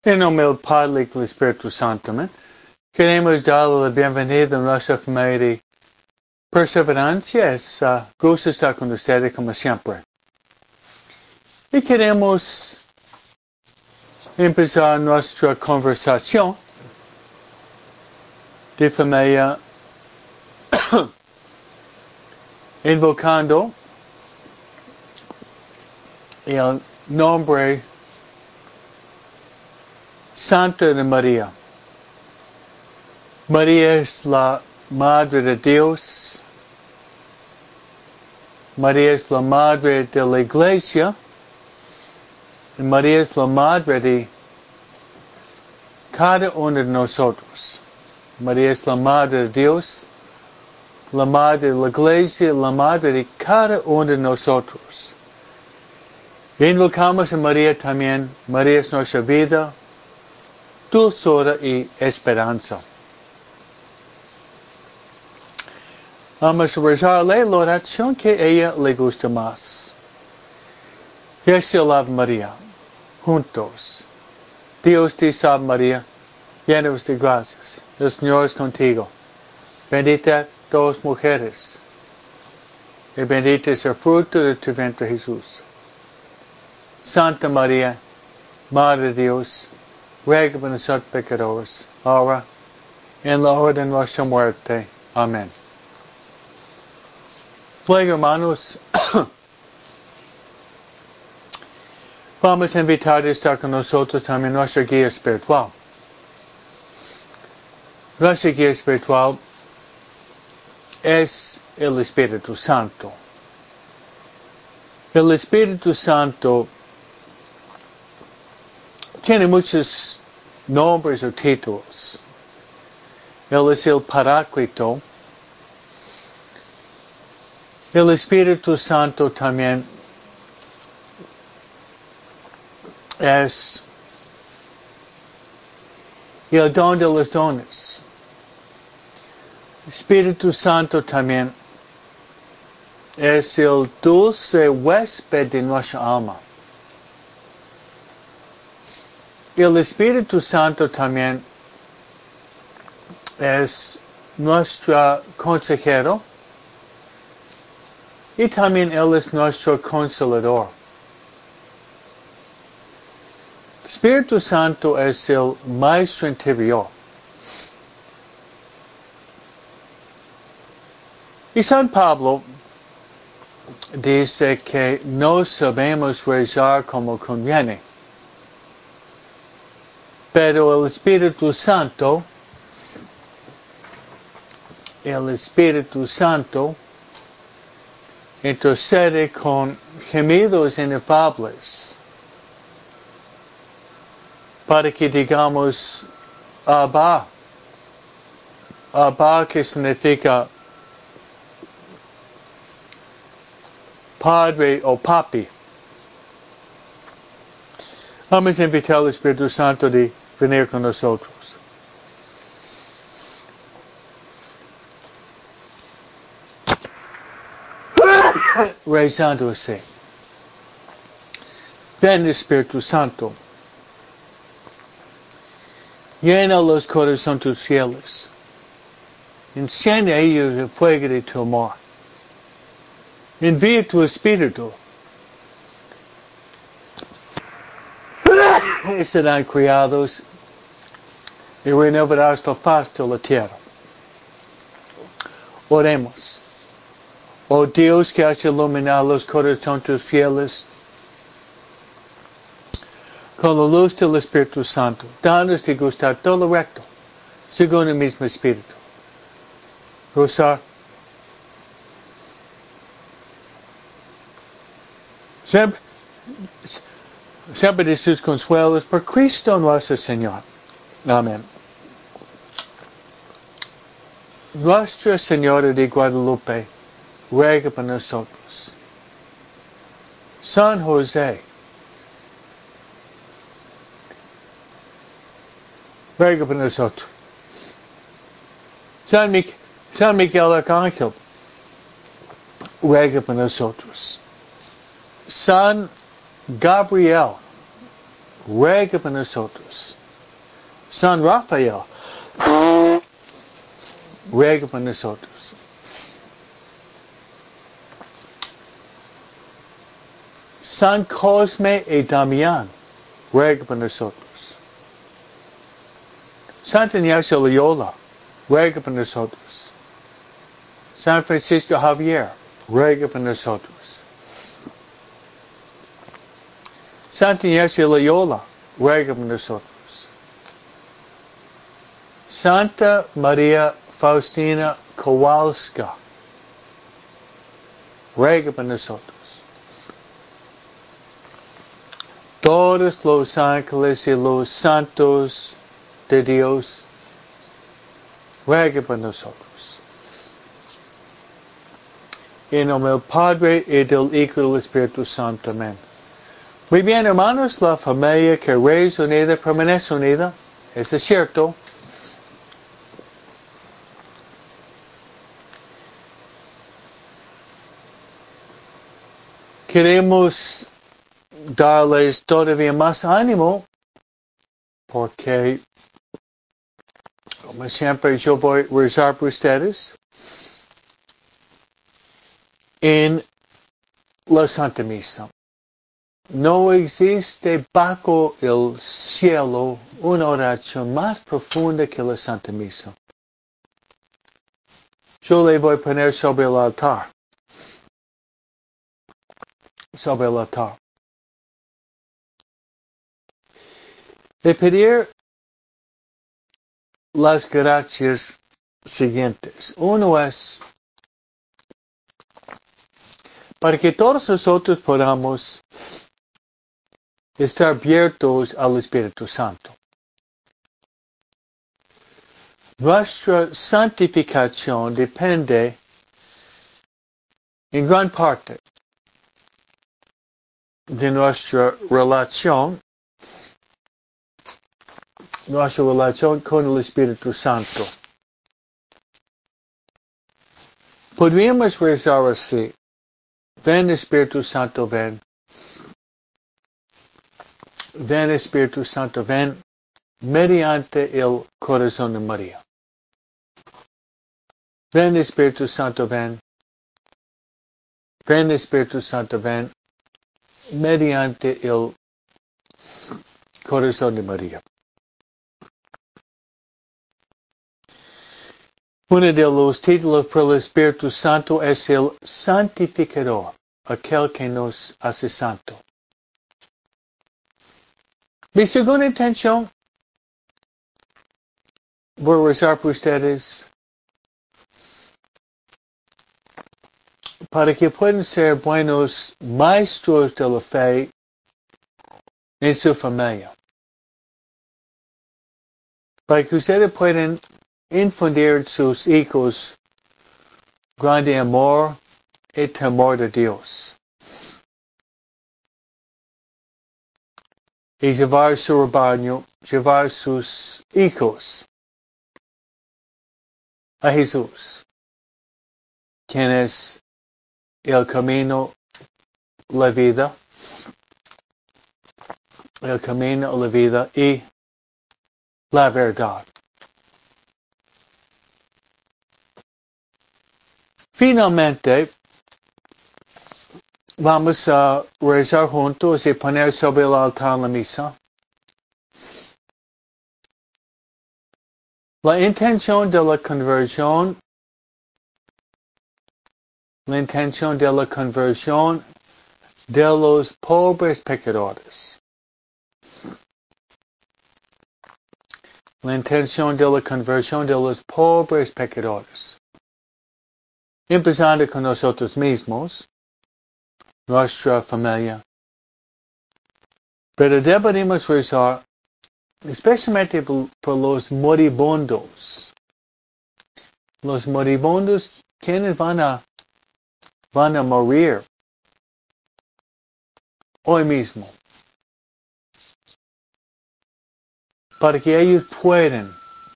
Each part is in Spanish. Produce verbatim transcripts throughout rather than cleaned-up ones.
En nombre del Padre y del Espíritu Santo, amén. Queremos darle la bienvenida a nuestra familia de perseverancia. Es uh, gusto estar con ustedes como siempre. Y queremos empezar nuestra conversación de familia invocando el nombre Santa de María. María es la Madre de Dios. María es la Madre de la Iglesia. Y María es la Madre de cada uno de nosotros. María es la Madre de Dios, la Madre de la Iglesia, la Madre de cada uno de nosotros. Y invocamos a María también. María es nuestra vida, dulzura y esperanza. Vamos a rezarle la oración que a ella le gusta más. Dios la María, juntos. Dios te salve María, llena de gracias. El Señor es contigo. Bendita todas las mujeres. Y bendito es el fruto de tu vientre Jesús. Santa María, Madre de Dios, ruega por nosotros pecadores, ahora y en la hora de nuestra muerte. Amén. Luego, hermanos, vamos a invitar a estar con nosotros también nuestra guía espiritual. Nuestra guía espiritual es el Espíritu Santo. El Espíritu Santo tiene muchos nombres o títulos. Él es el Paráclito. El Espíritu Santo también es el don de los dones. El Espíritu Santo también es el dulce huésped de nuestra alma. El Espíritu Santo también es nuestro consejero y también Él es nuestro consolador. El Espíritu Santo es el maestro interior. Y San Pablo dice que no sabemos rezar como conviene. Pero el Espíritu Santo, el Espíritu Santo intercede con gemidos inefables para que digamos Abba. Abba, que significa Padre o Papi. Vamos a invitar al Espíritu Santo de venir con nosotros. Rezando así. Ven Espíritu Santo. Llena los corazones fieles. Enciende a ellos el fuego de tu amor. Envía tu Espíritu. Y serán criados y renovarás la faz de la tierra. Oremos. Oh Dios, que has iluminado los corazones fieles con la luz del Espíritu Santo, danos de gustar todo lo recto, según el mismo Espíritu. Gozar. Siempre, siempre de sus consuelos por Cristo nuestro Señor. Amén. Nuestra Señora de Guadalupe, ruega por nosotros. San José, ruega por nosotros. San, Mi San Miguel Arcángel, ruega por nosotros. San Gabriel, ruega por nosotros. San Rafael, ruega por nosotros. San Cosme y Damián, ruega por nosotros. Santa Ignacio Loyola, ruega por nosotros. San Francisco Javier, ruega por nosotros. Santa Ignacio Loyola, ruega por nosotros. Santa María Faustina Kowalska, ruega por nosotros. Todos los ángeles y los santos de Dios, ruega por nosotros. En nombre del Padre y del Hijo y del Espíritu Santo. Amén. Muy bien, hermanos, la familia que es unida permanece unida. Eso es cierto. Queremos darles todavía más ánimo porque, como siempre, yo voy a rezar por ustedes en la Santa Misa. No existe bajo el cielo una oración más profunda que la Santa Misa. Yo le voy a poner sobre el altar. Sobre el altar. Le pedir las gracias siguientes. Uno es para que todos nosotros podamos estar abiertos al Espíritu Santo. Nuestra santificación depende en gran parte de nuestra relación, nuestra relación con el Espíritu Santo. Podríamos rezar así: ven Espíritu Santo, ven. Ven Espíritu Santo, ven mediante el corazón de María. Ven Espíritu Santo, ven. Ven Espíritu Santo, ven mediante el corazón de María. Uno de los títulos por el Espíritu Santo es el santificador, aquel que nos hace santo. Mi segunda intención, voy a rezar por ustedes para que puedan ser buenos maestros de la fe en su familia. Para que ustedes puedan infundir en sus hijos grande amor y temor de Dios. Y llevar su rebaño, llevar sus hijos a Jesús, quien es el camino, la vida, el camino, la vida y la verdad. Finalmente, vamos a rezar juntos y poner sobre el altar la misa. La intención de la conversión, la intención de la conversión de los pobres pecadores. La intención de la conversión de los pobres pecadores. Empezando con nosotros mismos, nuestra familia. Pero deberíamos rezar especialmente por, por los moribundos. Los moribundos, quienes van a, van a morir hoy mismo. Para que ellos puedan,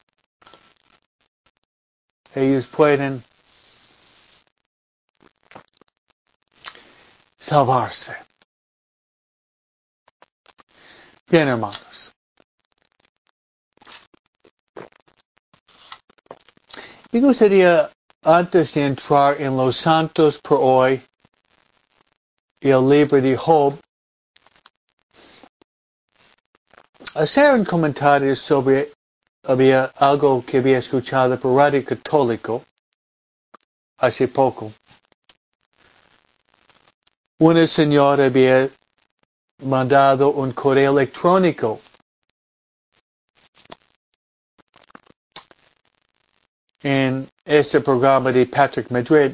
ellos puedan salvarse. Bien, hermanos. Me gustaría, antes de entrar en los santos por hoy y el libro de Job, hacer un comentario sobre había algo que había escuchado por Radio Católico hace poco. Una señora había mandado un correo electrónico en este programa de Patrick Madrid.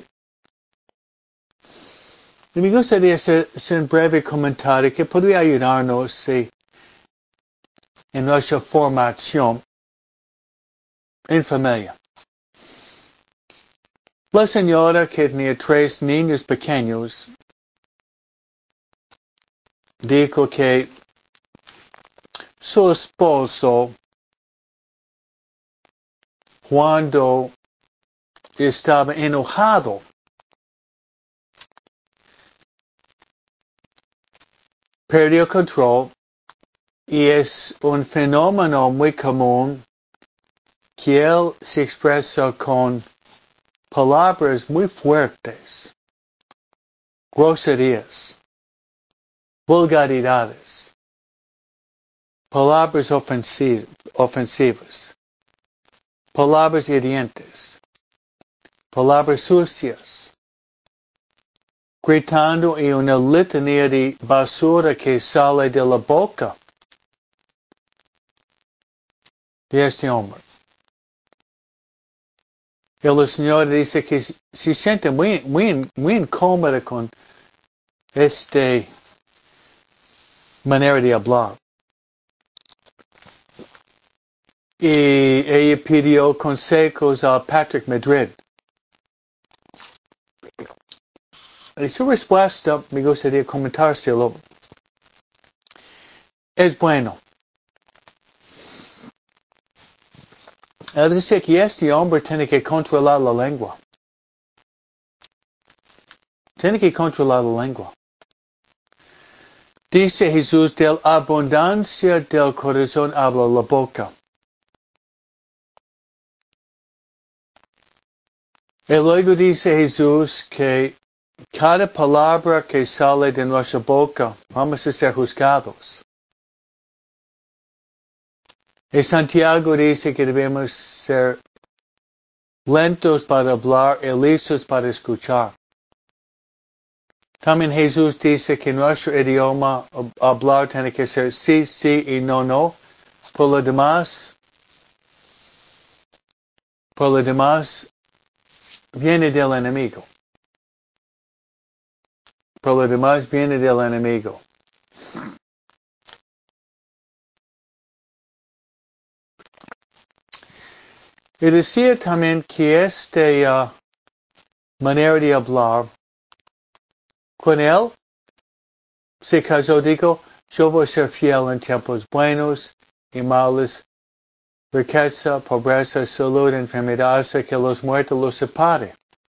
Y me gustaría hacer, hacer un breve comentario que podría ayudarnos sí, en nuestra formación en familia. La señora que tenía tres niños pequeños dijo que su esposo, cuando estaba enojado, perdió control y es un fenómeno muy común que él se expresa con palabras muy fuertes, groserías, vulgaridades, palabras ofensi- ofensivas, palabras hirientes, palabras sucias, gritando y una litania de basura que sale de la boca de este hombre. Y la señora dice que se siente muy, muy, muy incómoda con esta manera de hablar. Y ella pidió consejos a Patrick Madrid. Y su respuesta, me gustaría comentárselo, es bueno. Él dice que este hombre tiene que controlar la lengua. Tiene que controlar la lengua. Dice Jesús, de la abundancia del corazón habla la boca. Y luego dice Jesús que cada palabra que sale de nuestra boca, vamos a ser juzgados. Y Santiago dice que debemos ser lentos para hablar y listos para escuchar. También Jesús dice que nuestro idioma hablar tiene que ser sí, sí y no, no. Por lo demás, por lo demás, viene del enemigo. Por lo demás, viene del enemigo. Y decía también que esta uh, manera de hablar, con él se casó, dijo, yo voy a ser fiel en tiempos buenos y malos, riqueza, pobreza, salud, enfermedad, hasta que los muertos los separe.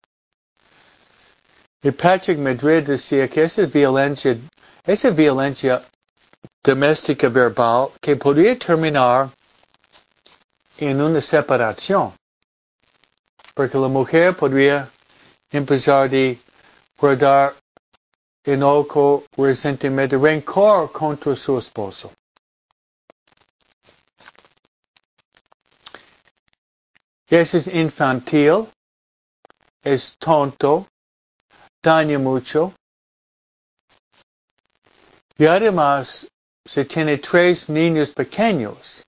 Y Patrick Madrid decía que esa violencia, esa violencia doméstica verbal que podría terminar en una separación. Porque la mujer podría empezar a guardar enojo, resentimiento, rencor contra su esposo. Eso es infantil, es tonto, daña mucho. Y además, si tiene tres niños pequeños,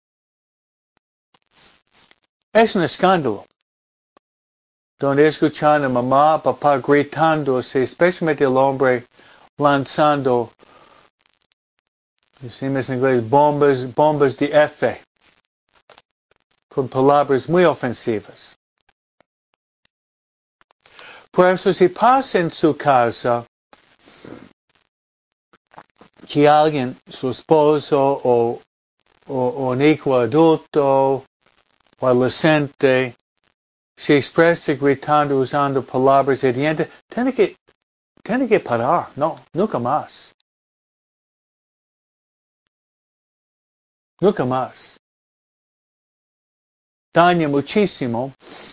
es un escándalo. Donde escuchan a mamá, papá gritándose, especialmente el hombre lanzando, decimos en inglés, bombas, bombas de F, con palabras muy ofensivas. Por eso si pasa en su casa que alguien, su esposo o, o, o un hijo adulto o adolescente, se expresa gritando, usando palabras hirientes, tiene que, tiene que parar. No, nunca más. Nunca más. Daña muchísimo.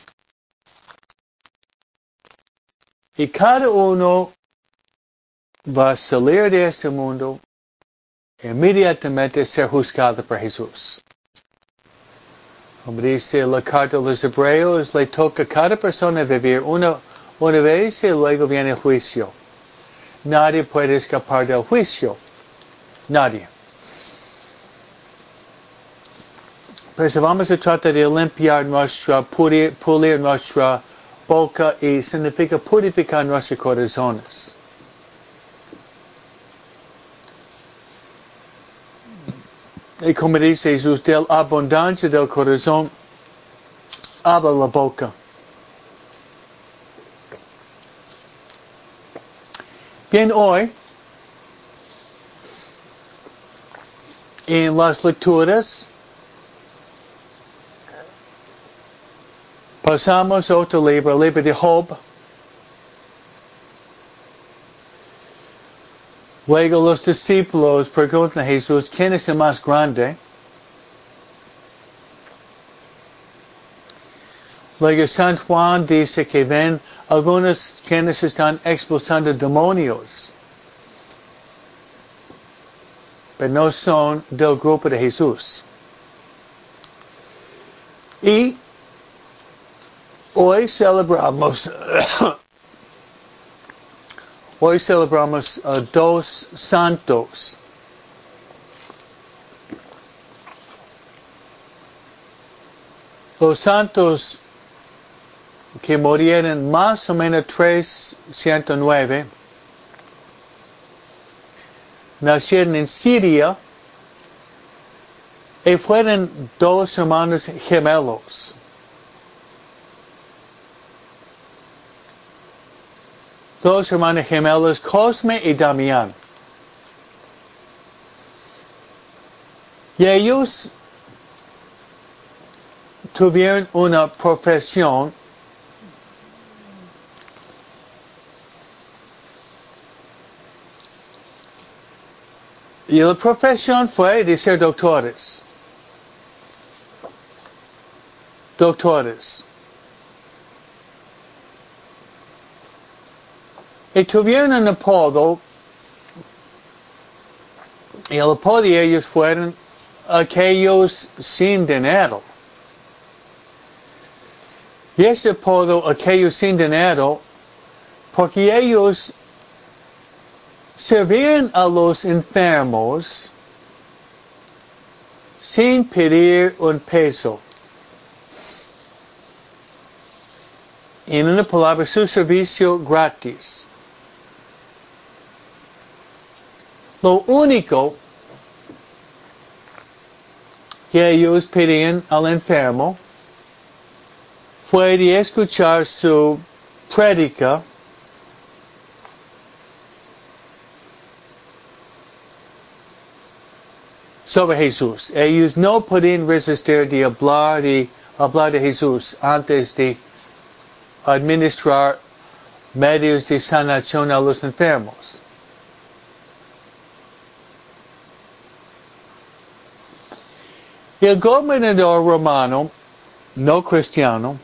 Y cada uno va a salir de este mundo inmediatamente ser juzgado por Jesús. Como dice la carta de los Hebreos, le toca a cada persona vivir una, una vez y luego viene el juicio. Nadie puede escapar del juicio. Nadie. Pues vamos a tratar de limpiar nuestra, pulir, pulir nuestra boca y significa purificar nuestros corazones. Y como dice Jesús, de la abundancia del corazón, habla la boca. Bien, hoy, en las lecturas, pasamos a otro libro, el libro de Job. Luego los discípulos preguntan a Jesús, ¿quién es el más grande? Luego San Juan dice que ven algunos quienes están expulsando demonios, pero no son del grupo de Jesús. Y hoy celebramos Hoy celebramos uh, dos santos. Los santos que murieron más o menos trescientos nueve, nacieron en Siria y fueron dos hermanos gemelos. Dos hermanos gemelos, Cosme y Damián. Y ellos tuvieron una profesión y la profesión fue de ser doctores. Doctores. Y tuvieron un apodo, y el apodo de ellos fueron aquellos sin dinero. Y ese apodo, aquellos sin dinero, porque ellos servían a los enfermos sin pedir un peso. En una palabra, su servicio gratis. Lo único que ellos pedían al enfermo fue de escuchar su prédica sobre Jesús. Ellos no podían resistir de hablar de, hablar de Jesús antes de administrar medios de sanación a los enfermos. El gobernador romano, no cristiano,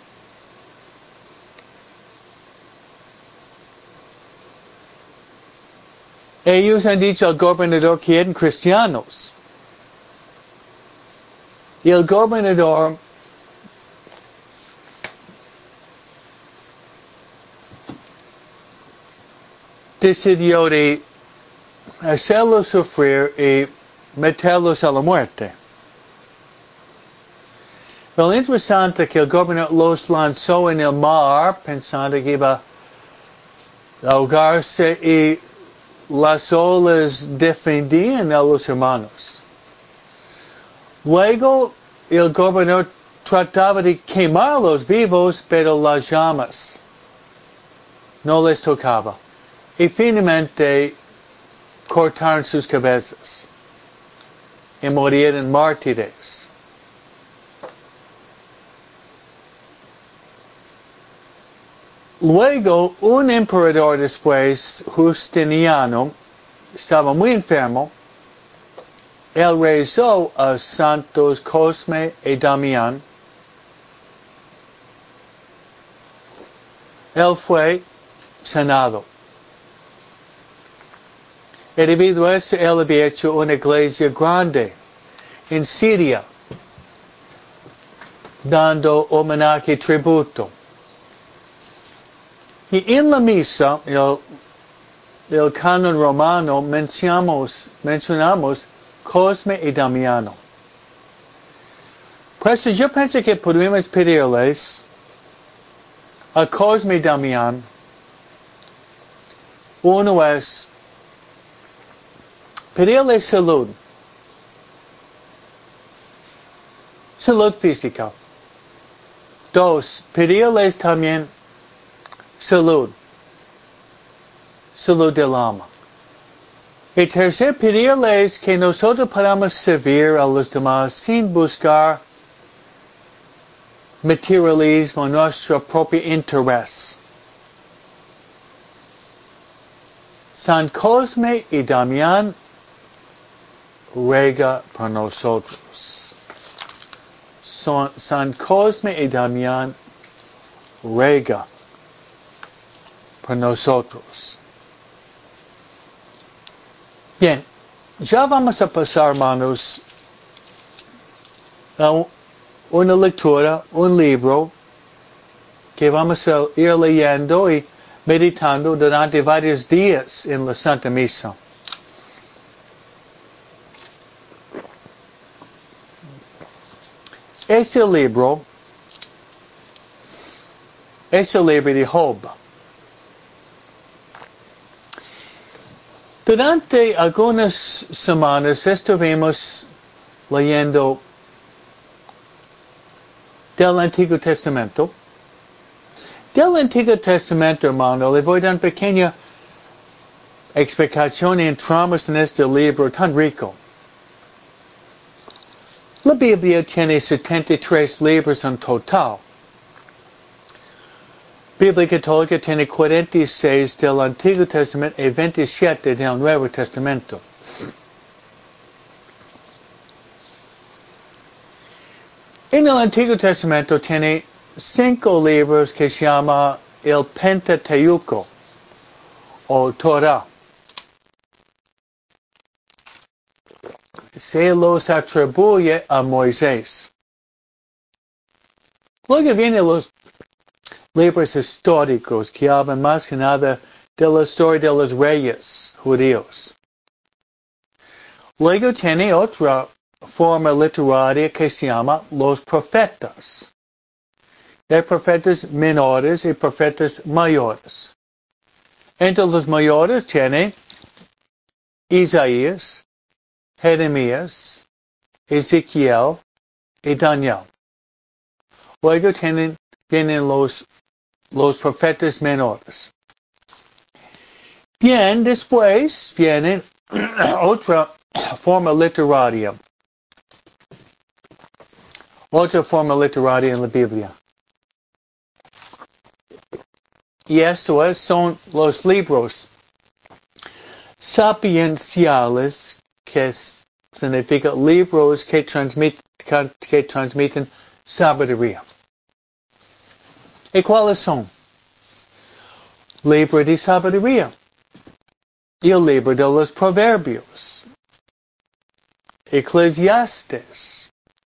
ellos han dicho al gobernador que eran cristianos. Y el gobernador decidió de hacerlos sufrir y meterlos a la muerte. Pero lo interesante es que el gobernador los lanzó en el mar pensando que iba a ahogarse y las olas defendían a los hermanos. Luego el gobernador trataba de quemarlos vivos, pero las llamas no les tocaba. Y finalmente cortaron sus cabezas y murieron mártires. Luego, un emperador después, Justiniano, estaba muy enfermo él rezó a Santos Cosme y Damián. Él fue sanado. Y debido a eso, él había hecho una iglesia grande en Siria, dando homenaje y tributo. Y en la misa, el, el canon romano, mencionamos, mencionamos Cosme y Damiano. Pues yo pienso que podemos pedirles a Cosme y Damián, uno es pedirles salud, salud física. Dos, pedirles también salud, salud del alma. Y tercer, pedirles que nosotros podamos servir a los demás sin buscar materialismo, nuestro propio interés. San Cosme y Damián ruega por nosotros. Son, San Cosme y Damián ruega por nosotros. Bien, ya vamos a pasar, hermanos, a una lectura, un libro que vamos a ir leyendo y meditando durante varios días en la Santa Misa. Este libro es el libro de Job. Durante algunas semanas estuvimos leyendo del Antiguo Testamento. Del Antiguo Testamento, hermano, le voy a dar una pequeña explicación y entramos en este libro tan rico. La Biblia tiene setenta y tres libros en total. Biblia Católica tiene cuarenta y seis del Antiguo Testamento y veintisiete del Nuevo Testamento. En el Antiguo Testamento tiene cinco libros que se llama el Pentateuco o Torah. Se los atribuye a Moisés. Luego vienen los libros históricos que hablan más que nada de la historia de los reyes judíos. Luego tiene otra forma literaria que se llama los profetas. Hay profetas menores y profetas mayores. Entre los mayores tiene Isaías, Jeremías, Ezequiel y Daniel. Luego tienen, vienen los, los profetas menores. Bien, después viene otra forma literaria. Otra forma literaria en la Biblia. Y esto es, son los libros sapienciales, que es, significa libros que, transmit, que transmiten sabiduría. ¿Y cuáles son? Libro de sabiduría. Y el libro de los proverbios. Eclesiastes.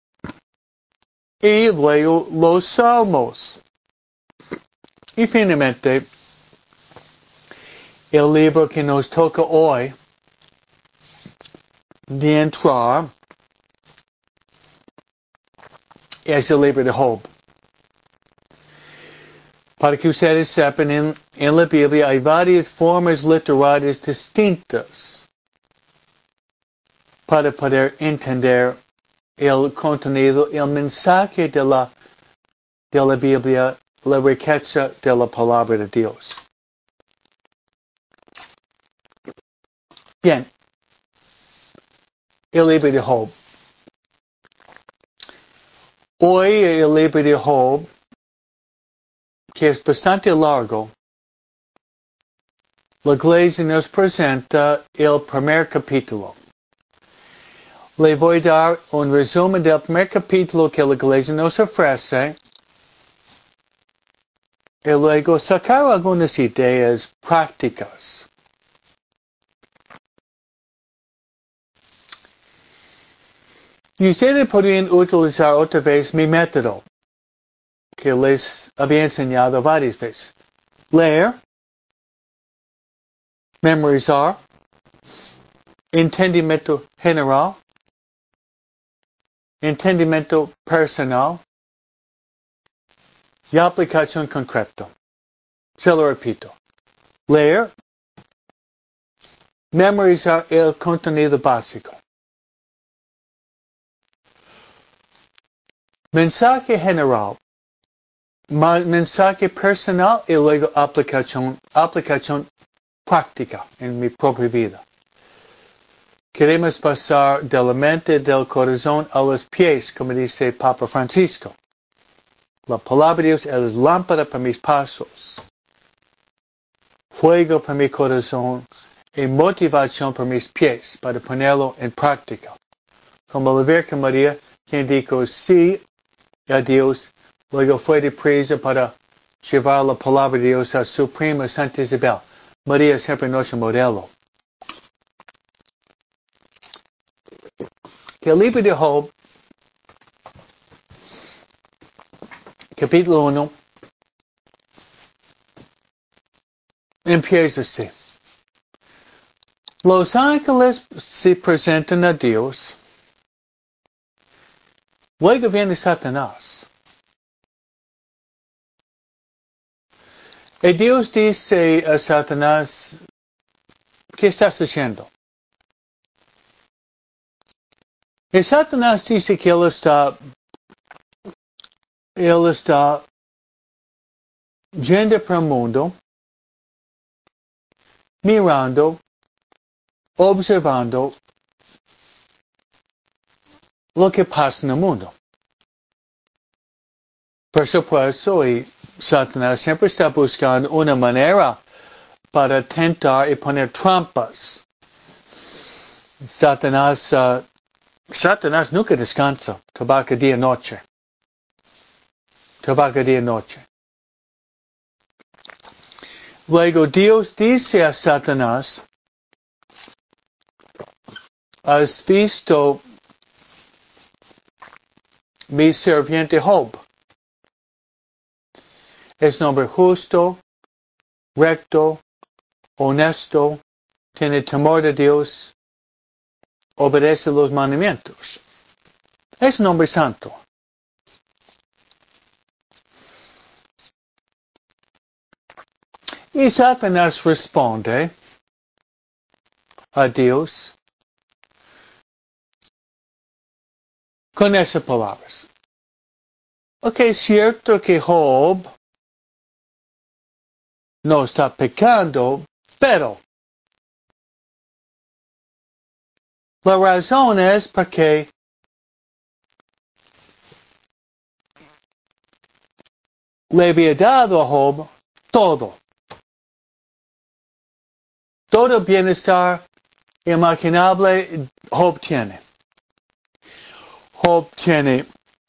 Y luego los salmos. Y finalmente, el libro que nos toca hoy de entrar es el libro de Job. Para que ustedes sepan, en, en la Biblia hay varias formas literarias distintas para poder entender el contenido, el mensaje de la, de la Biblia, la riqueza de la palabra de Dios. Bien, el libro de Job. Hoy el libro de Job, que es bastante largo, la iglesia nos presenta el primer capítulo. Le voy a dar un resumen del primer capítulo que la iglesia nos ofrece y luego sacar algunas ideas prácticas. Y ustedes podrían utilizar otra vez mi método, que les había enseñado varias veces. Leer, memorizar, entendimiento general, entendimiento personal y aplicación concreta. Se lo repito. Leer, memorizar el contenido básico. Mensaje general, mensaje personal y luego aplicación, aplicación práctica en mi propia vida. Queremos pasar de la mente del corazón a los pies, como dice Papa Francisco. La palabra de Dios es lámpara para mis pasos, fuego para mi corazón y motivación para mis pies, para ponerlo en práctica. Como la Virgen María, quien dijo sí a Dios, luego fue deprisa para llevar la palabra de Dios a su prima Santa Isabel. María siempre nuestro modelo. Que el libro de Job, capítulo uno, empieza así. Los ángeles se presentan a Dios. Luego viene Satanás. Y Dios dice a Satanás, ¿qué estás haciendo? Y Satanás dice que él está, él está yendo por el mundo, mirando, observando lo que pasa en el mundo. Por supuesto, y Satanás siempre está buscando una manera para tentar y poner trampas. Satanás, uh, Satanás nunca descansa, trabaja día y noche. Trabaja día y noche. Luego Dios dice a Satanás, ¿has visto mi sirviente Job? Es un hombre justo, recto, honesto, tiene temor de Dios, obedece los mandamientos. Es un hombre santo. Y Satanás responde a Dios con esas palabras. Ok, es cierto que Job no está pecando, pero la razón es porque le había dado a Job todo. Todo bienestar imaginable Job tiene. Job tiene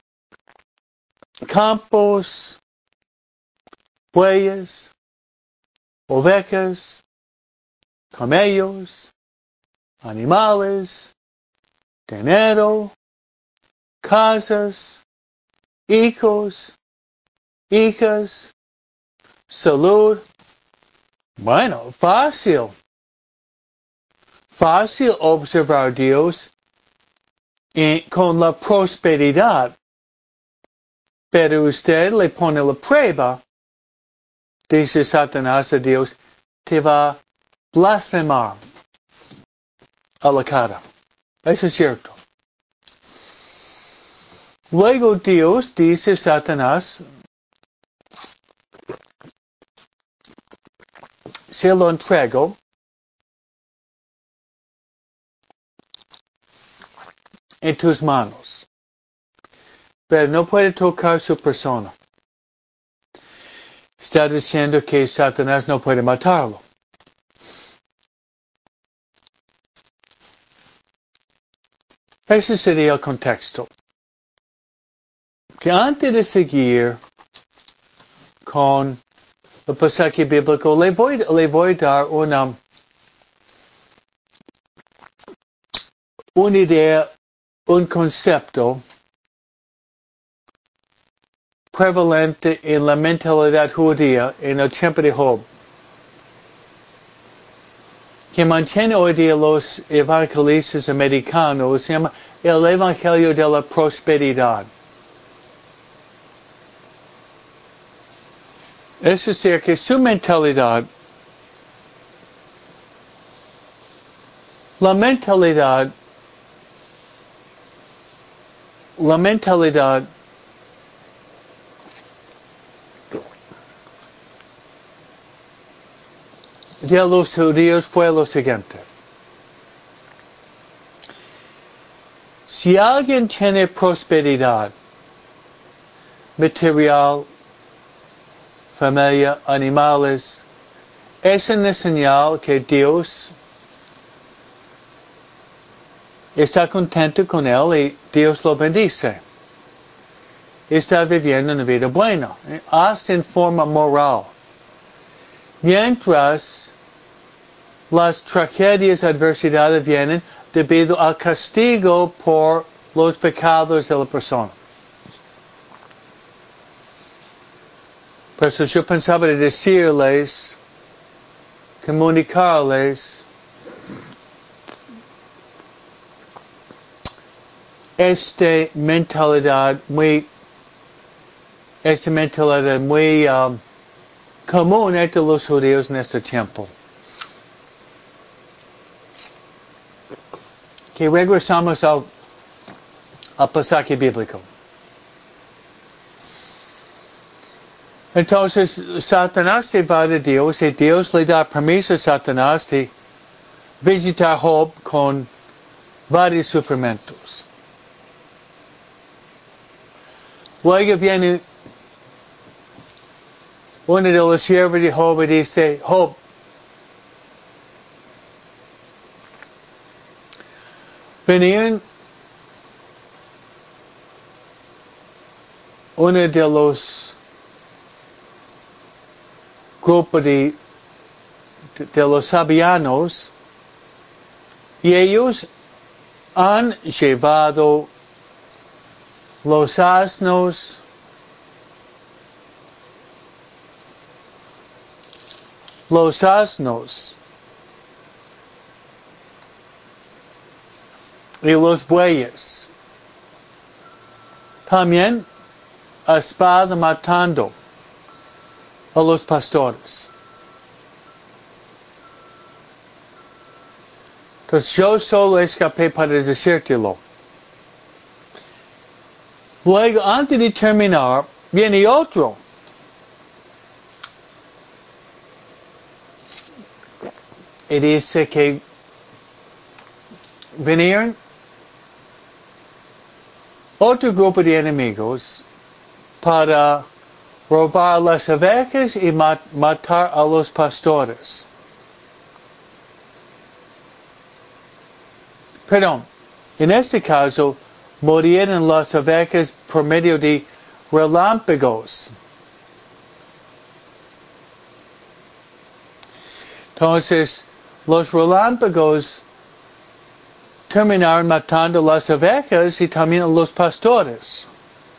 campos, bueyes, ovejas, camellos, animales, dinero, casas, hijos, hijas, salud. Bueno, fácil. Fácil observar a Dios y con la prosperidad. Pero usted le pone la prueba, dice Satanás a Dios, te va a blasfemar a la cara. Eso es cierto. Luego Dios dice a Satanás, se lo entrego en tus manos. Pero no puede tocar su persona. Está diciendo que Satanás no puede matarlo. Ese sería el contexto. Que antes de seguir con el pasaje bíblico, le voy, le voy a dar una, una idea, un concepto prevalente en la mentalidad judía en el tiempo de Job, que mantiene hoy día los evangelistas americanos, se llama el Evangelio de la Prosperidad. Es decir, que su mentalidad, la mentalidad, la mentalidad de los judíos fue lo siguiente. Si alguien tiene prosperidad material, familia, animales, es una señal que Dios está contento con él y Dios lo bendice. Está viviendo una vida buena, hasta en forma moral. Mientras las tragedias y adversidades vienen debido al castigo por los pecados de la persona. Por eso yo pensaba de decirles, comunicarles, esta mentalidad muy, esta mentalidad muy um, común entre los judíos en este tiempo. Que regresamos al, al pasaje bíblico. Entonces, Satanás se va de Dios y Dios le da permiso a Satanás de visitar a Job con varios sufrimientos. Luego viene uno de los siervos de Job y dice, Job, venían uno de los grupos de, de, de los sabianos y ellos han llevado los asnos, los asnos y los bueyes. También a espada matando a los pastores. Entonces yo solo escapé para decírtelo. Luego, antes de terminar, viene otro. Y dice que vinieron otro grupo de enemigos para robar las ovejas y mat matar a los pastores. Perdón, en este caso, murieron las ovejas por medio de relámpagos. Entonces, los relámpagos terminaron matando las ovejas y también a los pastores.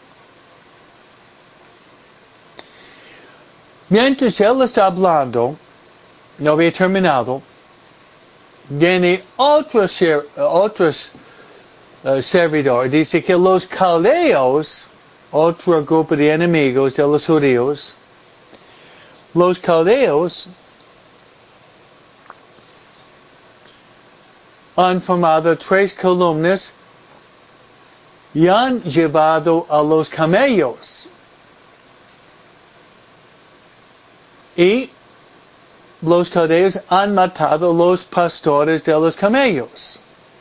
Mientras él está hablando, no había terminado, viene otro, ser, otros uh, servidor. Dice que los caldeos, otro grupo de enemigos de los judíos, los caldeos han formado tres columnas y han llevado a los camellos. Y los caldeos han matado a los pastores de los camellos.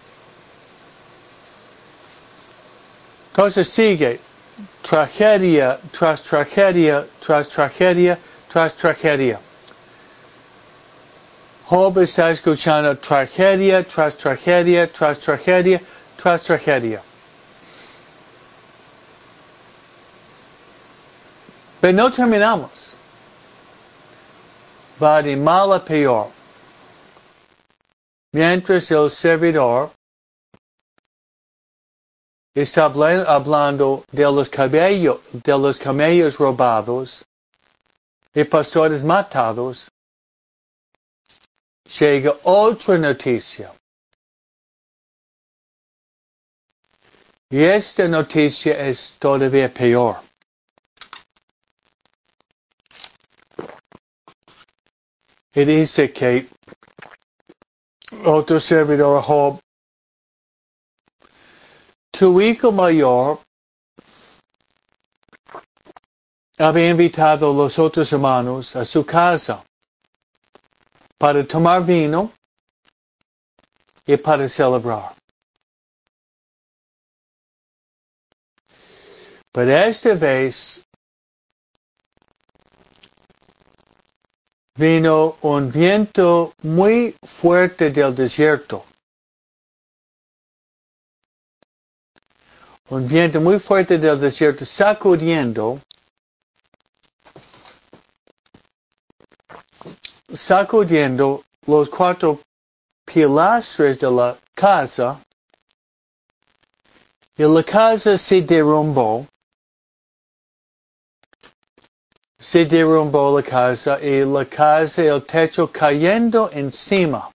Entonces sigue tragedia tras tragedia tras tragedia tras tragedia. Job está escuchando tragedia tras tragedia tras tragedia tras tragedia. Pero no terminamos. Va de mal a peor. Mientras el servidor está hablando de los cabellos, de los camellos robados y pastores matados, llega otra noticia. Y esta noticia es todavía peor. Y dice que otro servidor Job, tu hijo mayor había invitado a los otros hermanos a su casa para tomar vino y para celebrar. Pero esta vez vino un viento muy fuerte del desierto. Un viento muy fuerte del desierto sacudiendo, sacudiendo los cuatro pilastras de la casa, y la casa se derrumbó. Se derrumbó la casa y la casa, el techo cayendo encima.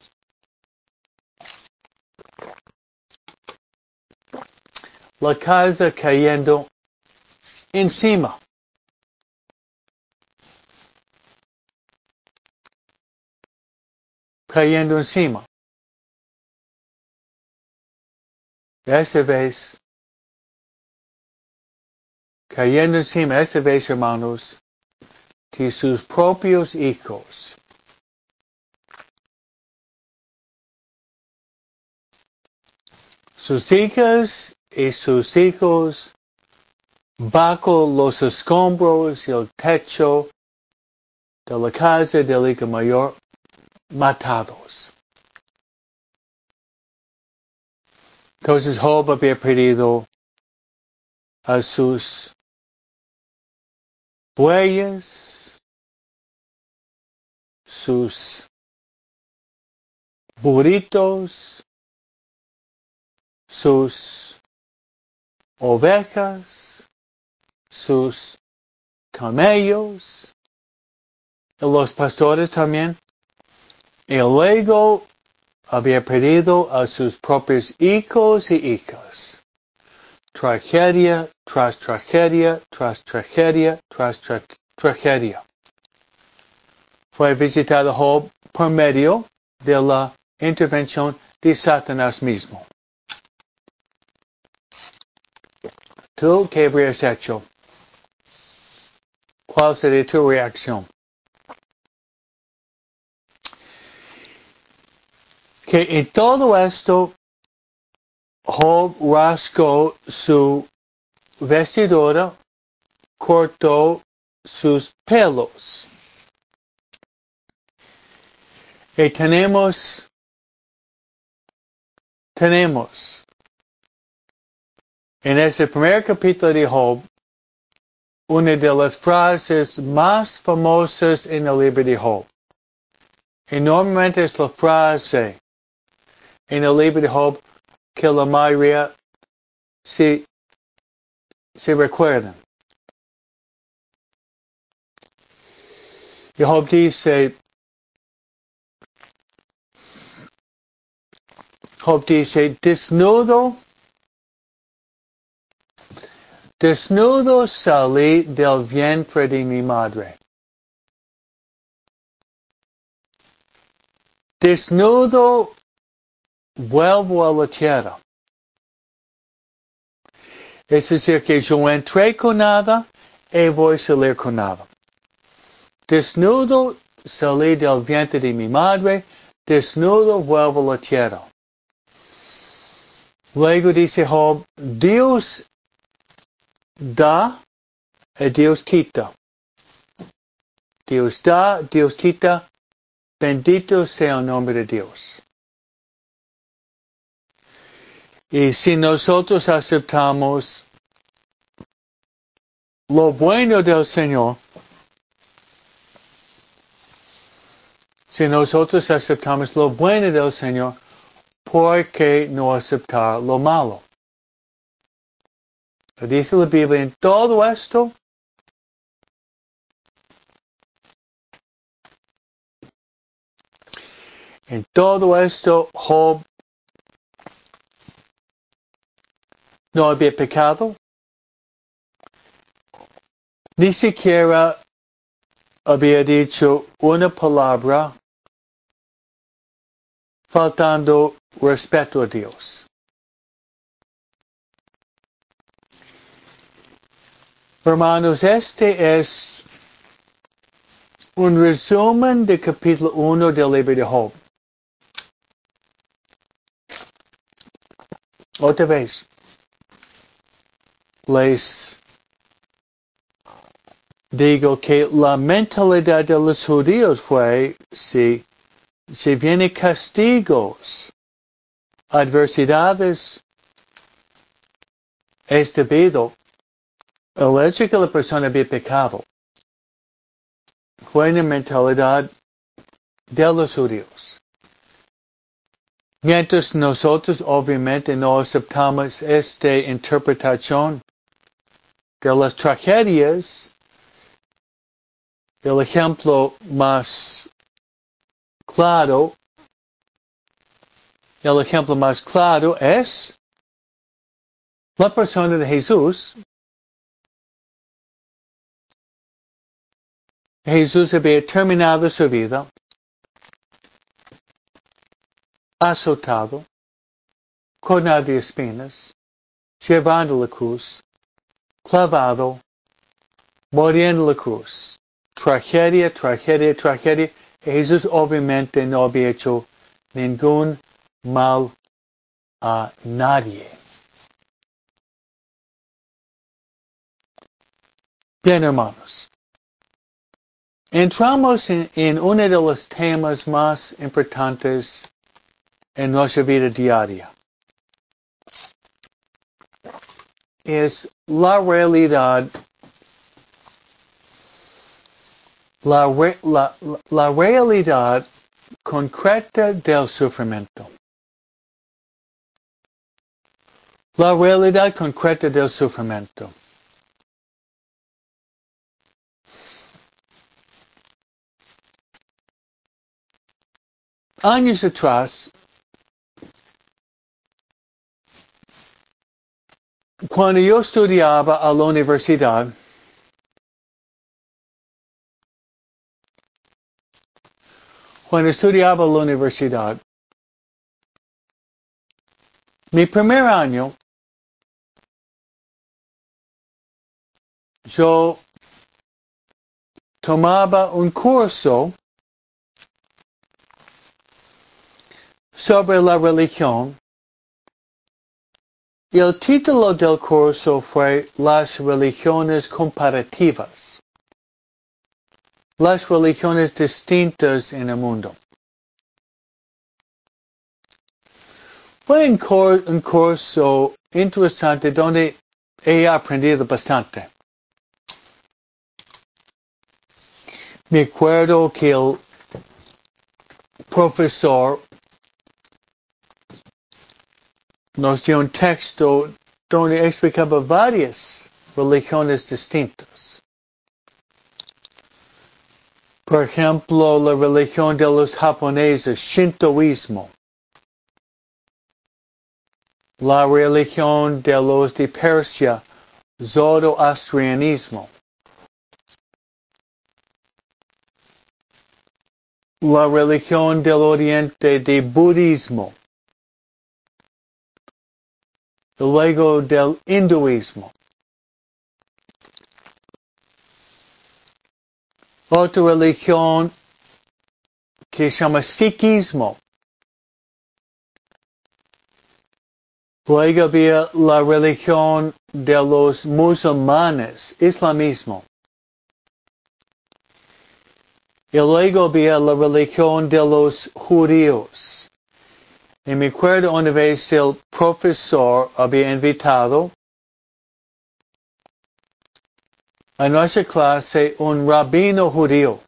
La casa cayendo encima. Cayendo encima. Esta vez, cayendo encima, esta vez, hermanos, de sus propios hijos. Sus hijas y sus hijos bajo los escombros y el techo de la casa del hijo mayor, matados. Entonces Job había perdido a sus bueyes, sus burritos, sus ovejas, sus camellos, y los pastores también. Y luego había perdido a sus propios hijos y hijas. Tragedia tras tragedia, tras tragedia, tras tra tragedia. Fue visitado Job por medio de la intervención de Satanás mismo. ¿Tú qué habrías hecho? ¿Cuál sería tu reacción? Que en todo esto, Job rascó su vestidura, cortó sus pelos. Y tenemos, tenemos, en ese primer capítulo de Job, una de las frases más famosas en el libro de Job. Y normalmente es la frase en el libro de Job que la mayoría se, se recuerdan. Y Job dice, Job dice, desnudo, desnudo salí del vientre de mi madre. Desnudo vuelvo a la tierra. Es decir, que yo entré con nada y voy a salir con nada. Desnudo salí del vientre de mi madre, desnudo vuelvo a la tierra. Luego dice Job, Dios da y Dios quita. Dios da, Dios quita, bendito sea el nombre de Dios. Y si nosotros aceptamos lo bueno del Señor, si nosotros aceptamos lo bueno del Señor, ¿por qué no aceptar lo malo? Dice la Biblia en todo esto. En todo esto, Job no había pecado. Ni siquiera había dicho una palabra faltando respeto a Dios. Hermanos, este es un resumen del capítulo uno del libro de Job. Otra vez, les digo que la mentalidad de los judíos fue, si, si vienen castigos, adversidades, es debido al hecho que la persona había pecado. Fue una mentalidad de los judíos. Mientras nosotros obviamente no aceptamos esta interpretación de las tragedias, el ejemplo más claro, el ejemplo más claro es la persona de Jesús. Jesús había terminado su vida azotado, coronado de espinas, llevando la cruz, clavado, muriendo en la cruz. Tragedia, tragedia, tragedia. Jesús obviamente no había hecho ningún mal a nadie. Bien, hermanos. Entramos en, en uno de los temas más importantes en nuestra vida diaria. Es la realidad, la, la, la realidad concreta del sufrimiento. La realidad concreta del sufrimiento. Años atrás, cuando yo estudiaba a la universidad, cuando estudiaba a la universidad, mi primer año, yo tomaba un curso sobre la religión. Y el título del curso fue Las religiones comparativas. Las religiones distintas en el mundo. Fue un, cur un curso interesante donde he aprendido bastante. Me acuerdo que el profesor nos dio un texto donde explicaba varias religiones distintas. Por ejemplo, la religión de los japoneses, Shintoísmo. La religión de los de Persia, Zoroastrianismo. La religión del Oriente de Budismo. Luego del hinduismo. Otra religión que se llama Sikhismo. Luego había la religión de los musulmanes, islamismo. Y luego había la religión de los judíos. Y me acuerdo una vez el profesor había invitado a nuestra clase un rabino judío.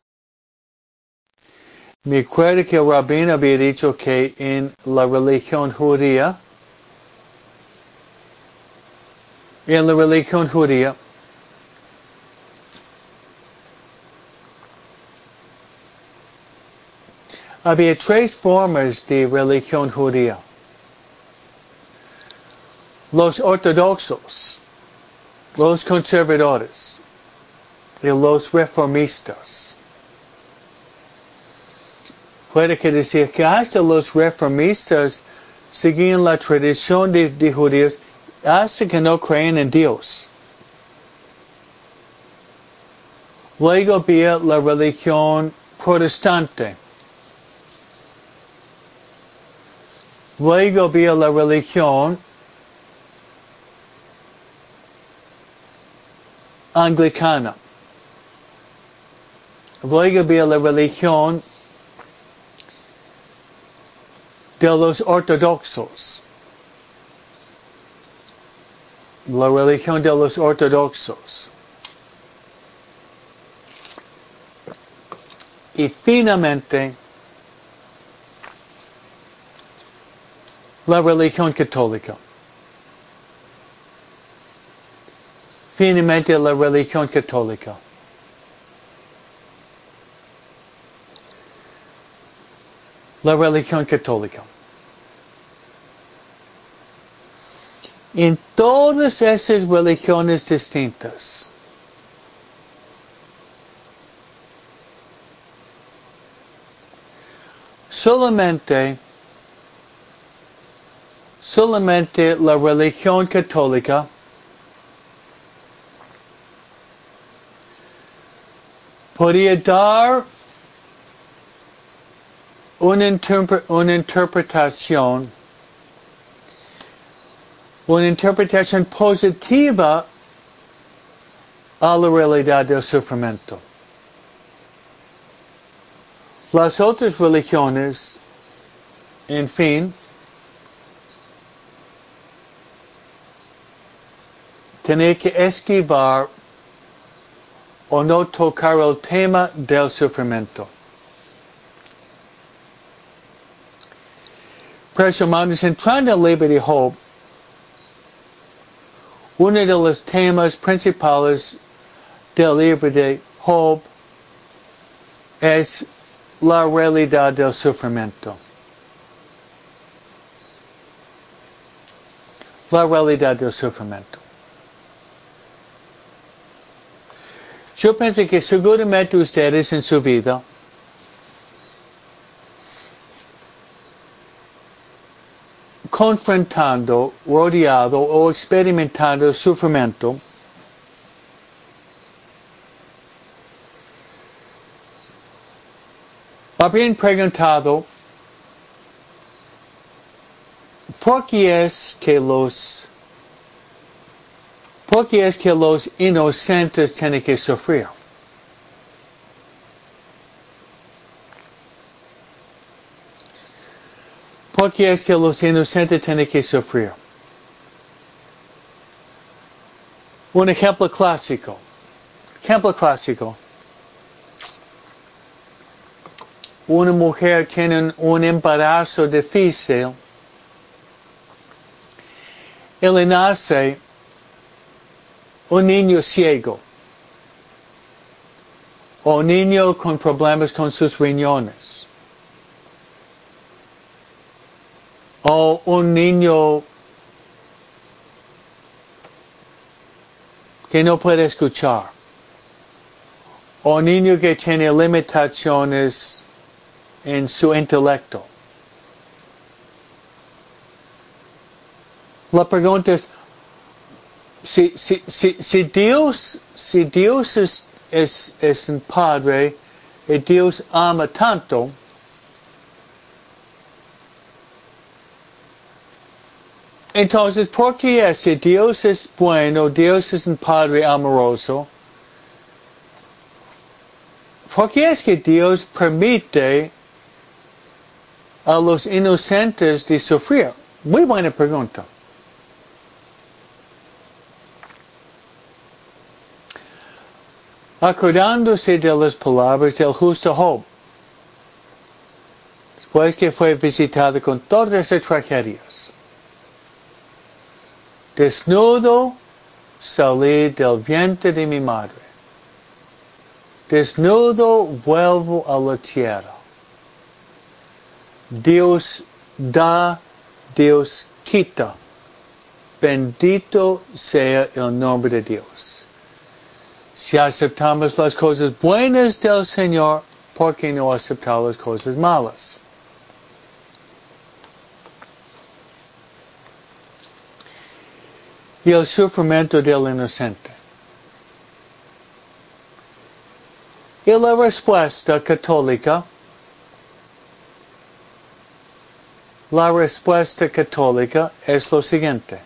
Me acuerdo que el rabino había dicho que en la religión judía, en la religión judía, había tres formas de religión judía. Los ortodoxos, los conservadores y los reformistas. Puede que decir que hasta los reformistas seguían la tradición de, de judíos hasta que no creen en Dios. Luego había la religión protestante. Luego había la religión anglicana. Luego había la religión de los ortodoxos. La religión de los ortodoxos. Y finalmente, la religión católica. Finalmente, la religión católica. La religión católica. En todas esas religiones distintas, solamente, solamente la religión católica podía dar una, interpre, una interpretación, una interpretación positiva a la realidad del sufrimiento. Las otras religiones, en fin, tenían que esquivar o no tocar el tema del sufrimiento. Pero hermanos, entrando en Liberty Hope, uno de los temas principales del Liberty Hope es la realidad del sufrimiento. La realidad del sufrimiento. Yo pienso que seguramente ustedes en su vida confrontando, rodeado o experimentando sufrimiento, habrían preguntado ¿por qué es que los por qué es que los inocentes tienen que sufrir? ¿Por qué es que los inocentes tienen que sufrir? Un ejemplo clásico. Ejemplo clásico. Una mujer tiene un embarazo difícil y le nace un niño ciego o un niño con problemas con sus riñones o un niño que no puede escuchar o un niño que tiene limitaciones en su intelecto. La pregunta es, si, si, si, si Dios, si Dios es, es, es un padre y Dios ama tanto, entonces, ¿por qué es? Si Dios es bueno, Dios es un padre amoroso, ¿por qué es que Dios permite a los inocentes de sufrir? Muy buena pregunta. Acordándose de las palabras del justo Job, después que fue visitado con todas esas tragedias. Desnudo salí del vientre de mi madre. Desnudo vuelvo a la tierra. Dios da, Dios quita. Bendito sea el nombre de Dios. Si aceptamos las cosas buenas del Señor, ¿por qué no aceptar las cosas malas? Y el sufrimiento del inocente. Y la respuesta católica, la respuesta católica es lo siguiente.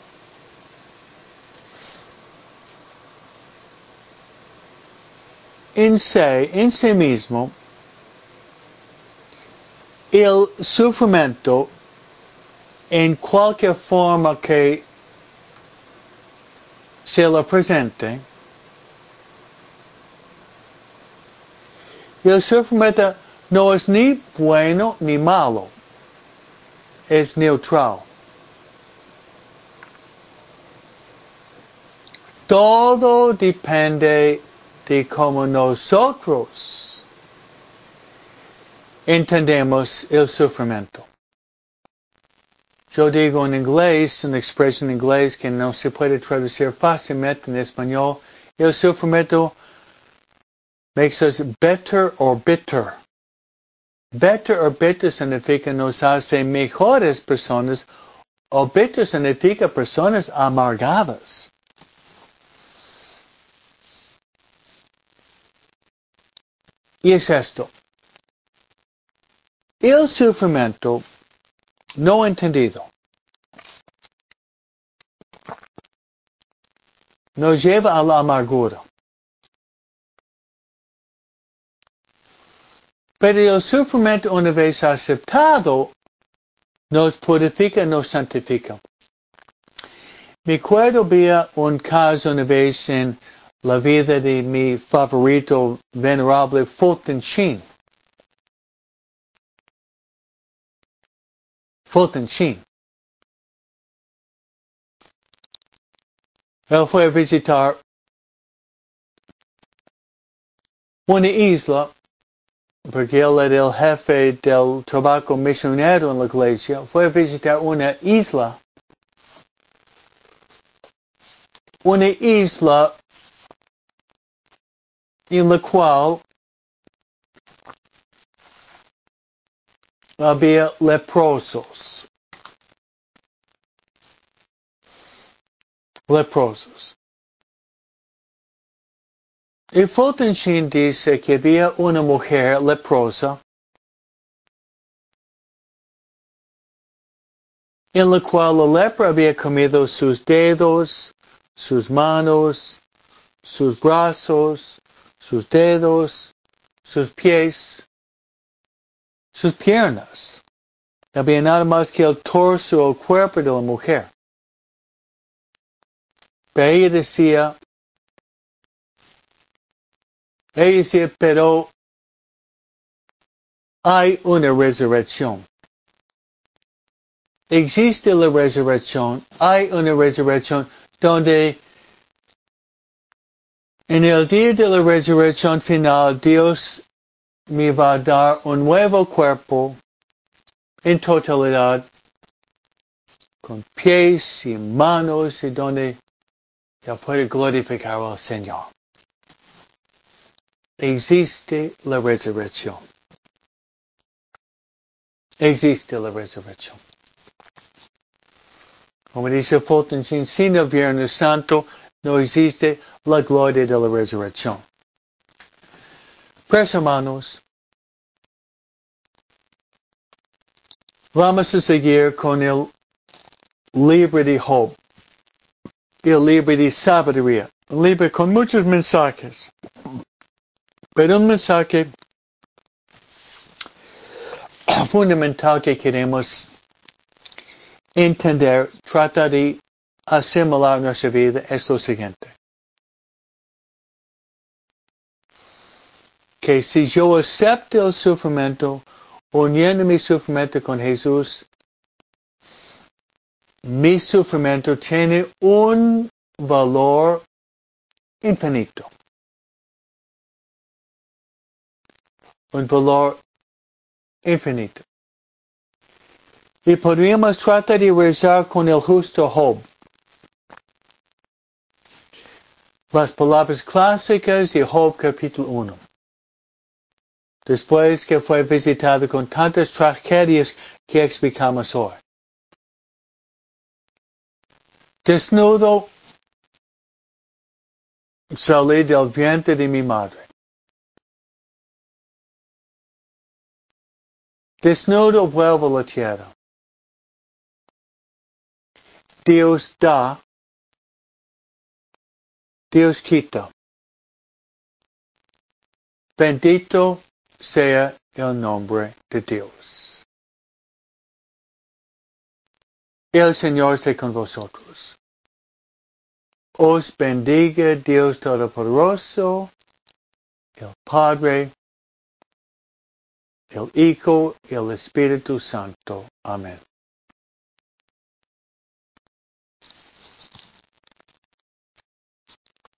En sí, en sí mismo, el sufrimiento, en cualquier forma que se lo presente, el sufrimiento no es ni bueno ni malo, es neutral. Todo depende de cómo nosotros entendemos el sufrimiento. Yo digo en inglés, una expresión en inglés que no se puede traducir fácilmente en español, el sufrimiento makes us better or bitter. Better or bitter significa nos hace mejores personas, o bitter significa personas amargadas. Y es esto. El sufrimiento no entendido nos lleva a la amargura. Pero el sufrimiento una vez aceptado nos purifica, nos santifica. Me acuerdo había un caso una vez en la vida de mi favorito venerable Fulton Sheen. Fulton Sheen. Él fue a visitar una isla, porque él era el jefe del trabajo misionero en la iglesia. Fue a visitar una isla, una isla en la cual había leprosos. Leprosos. Y Fulton Sheen dice que había una mujer leprosa en la cual la lepra había comido sus dedos, sus manos, sus brazos, sus dedos, sus pies, sus piernas. No había nada más que el torso o el cuerpo de la mujer. Pero ella decía, ella decía, pero hay una resurrección. Existe la resurrección, hay una resurrección donde en el día de la resurrección final Dios me va a dar un nuevo cuerpo en totalidad, con pies y manos y donde ya puede glorificar al Señor. Existe la resurrección. Existe la resurrección. Como dice Fulton Sheen, sin el Viernes Santo no existe la gloria de la resurrección. Pues hermanos, vamos a seguir con el libro de Job, el libro de sabiduría, un libro con muchos mensajes, pero un mensaje fundamental que queremos entender, trata de asimilar nuestra vida es lo siguiente. Que si yo acepto el sufrimiento, uniendo mi sufrimiento con Jesús, mi sufrimiento tiene un valor infinito. Un valor infinito. Y podríamos tratar de rezar con el justo Job. Las palabras clásicas de Job capítulo uno. Después que fue visitado con tantas tragedias que explicamos hoy. Desnudo salí del vientre de mi madre. Desnudo vuelvo a la tierra. Dios da, Dios quita. Bendito sea el nombre de Dios. El Señor esté con vosotros. Os bendiga Dios Todopoderoso, el Padre, el Hijo y el Espíritu Santo. Amén.